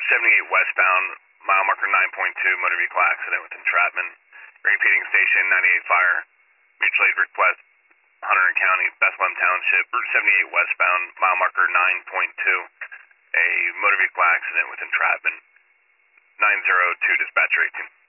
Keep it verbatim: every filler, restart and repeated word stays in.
Route seventy-eight westbound, mile marker nine point two, motor vehicle accident with entrapment. Repeating station ninety-eight fire. Mutual aid request, Hunter County, Bethlehem Township. Route seventy-eight westbound, mile marker nine point two. A motor vehicle accident with entrapment. nine zero two, dispatcher eighteen.